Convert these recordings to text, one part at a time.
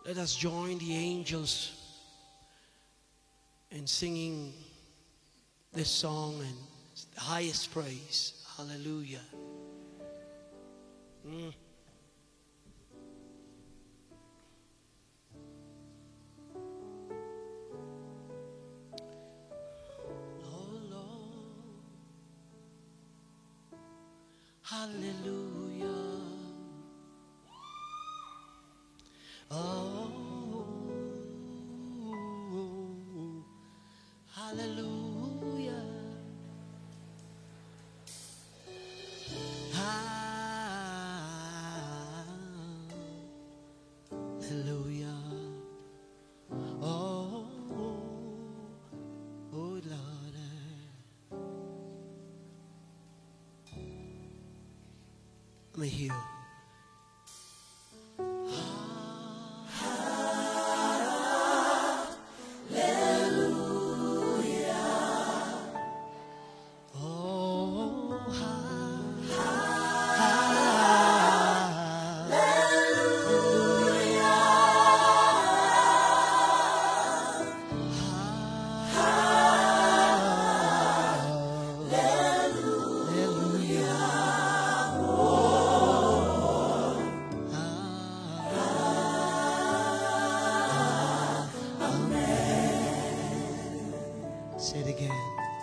Let us join the angels in singing this song and the highest praise. Hallelujah. Oh Lord, hallelujah. Oh, hallelujah. Hallelujah. Oh, Lord. Let me hear. Say it again.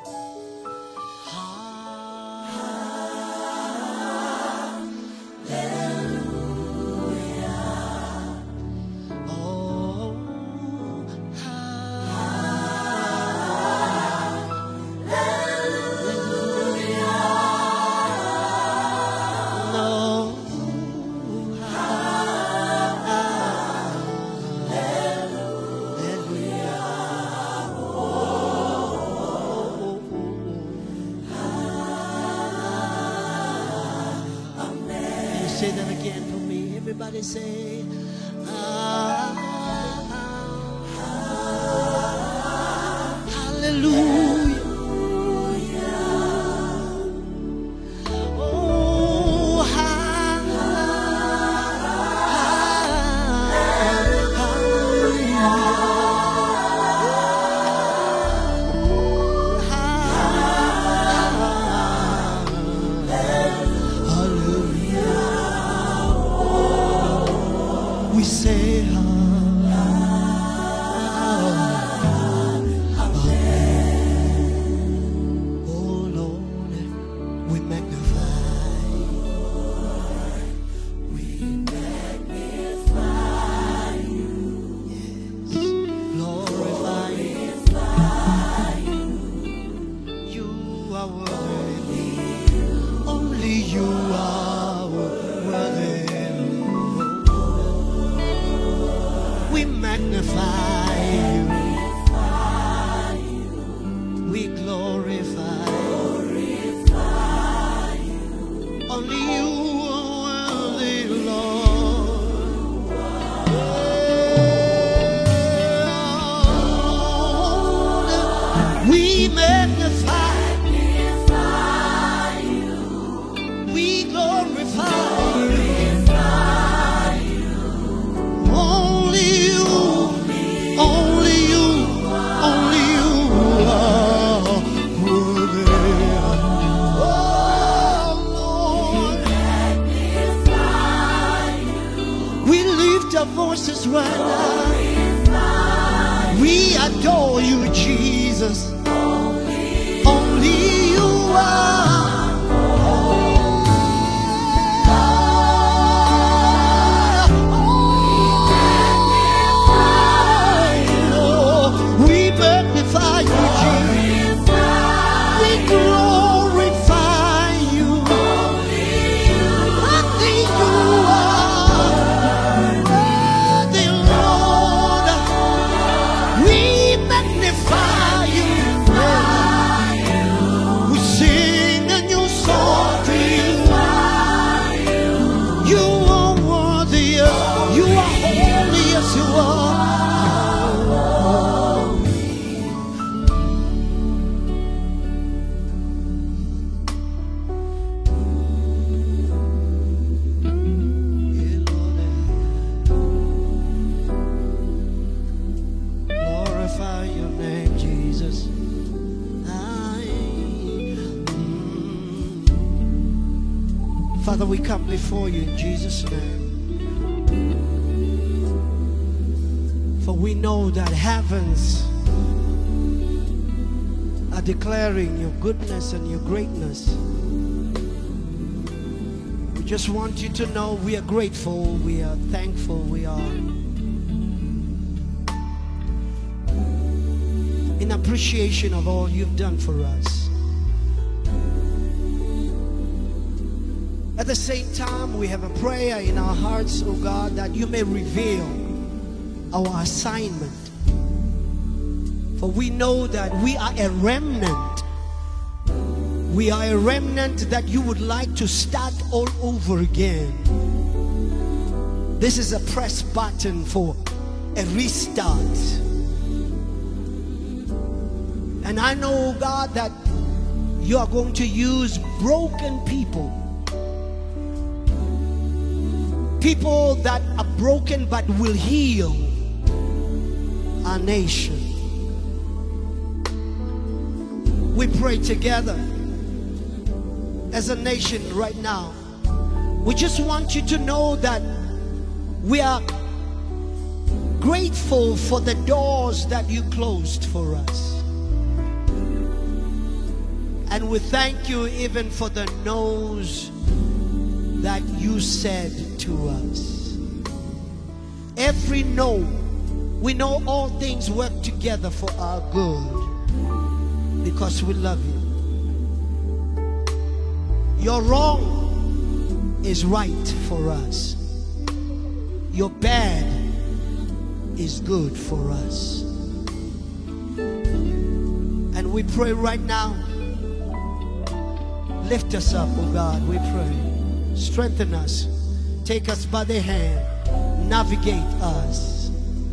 Say that again for me. Everybody say, hallelujah. Oh, we say, oh Lord, we magnify you. We magnify you. Yes, glorify you. You are worthy. Only you are worthy. We magnify you. We glorify you. Only you are worthy, Lord. We magnify you. We glorify you. Only you are worthy. Oh Lord, we lift our voices right now. We adore you, Jesus. Only you are. Magnify you. We sing and Father, we come before you in Jesus' name. For we know that heavens are declaring your goodness and your greatness. We just want you to know we are grateful, we are thankful, we are in appreciation of all you've done for us. At the same time, we have a prayer in our hearts, oh God, that you may reveal our assignment. For we know that we are a remnant. We are a remnant that you would like to start all over again. This is a press button for a restart. And I know, God, that you are going to use broken people. People that are broken but will heal our nation. We pray together as a nation right now. We just want you to know that we are grateful for the doors that you closed for us. And we thank you even for the no's that you said to us. Every no, we know all things work together for our good because we love you. Your wrong is right for us. Your bad is good for us. And we pray right now, lift us up, oh God, we pray. Strengthen us. Take us by the hand. Navigate us.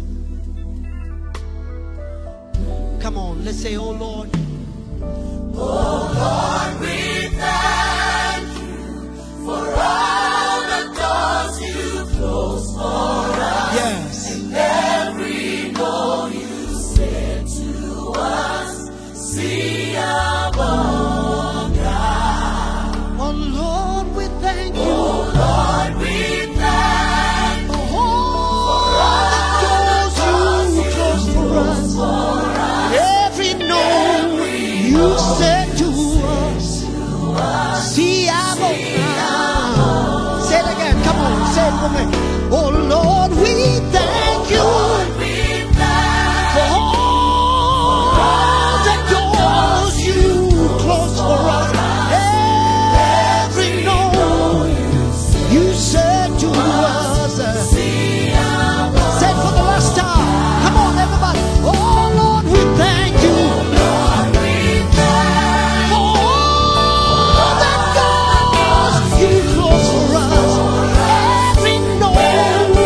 Come on, let's say, oh Lord. Oh Lord, we thank you for all the doors you closed for us. Yes. And every no you said to us, see among us. Oh Lord, we thank you. Oh Lord, we thank you for all the doors you closed for us. Every no you said to us, see among us. Say it again, come on, say it for me. Oh Lord, we thank you for all the doors you closed for us. Every no you said to us. Say it for the last time. Come on, everybody. Oh Lord, we thank you for all the doors you closed for us. Every no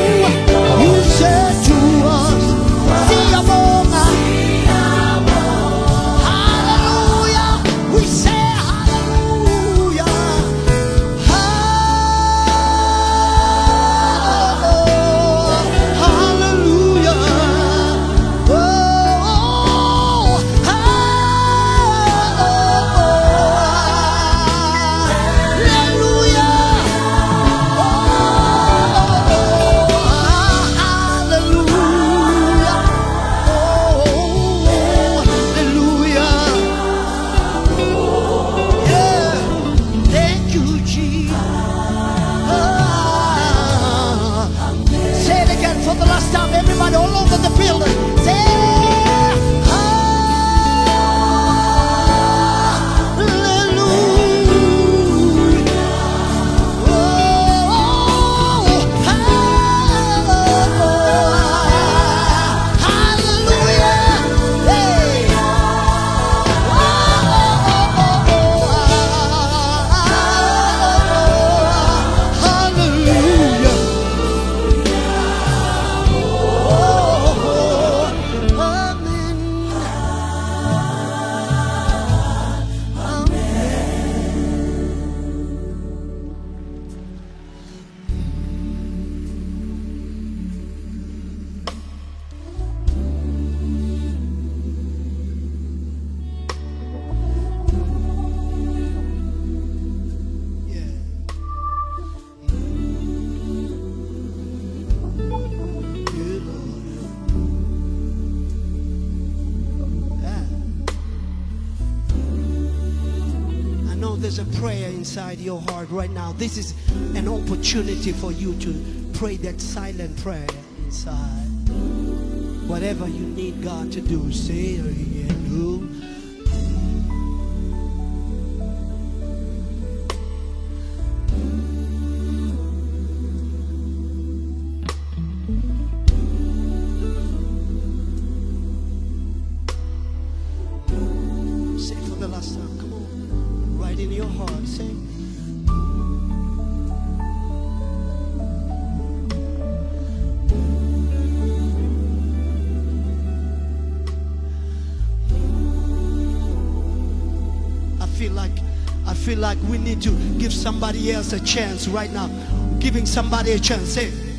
there's a prayer inside your heart right now, this is an opportunity for you to pray that silent prayer inside. Whatever you need God to do, say hello. Say for the last time, come on, right in your heart, say. I feel like we need to give somebody else a chance right now. Giving somebody a chance. Say,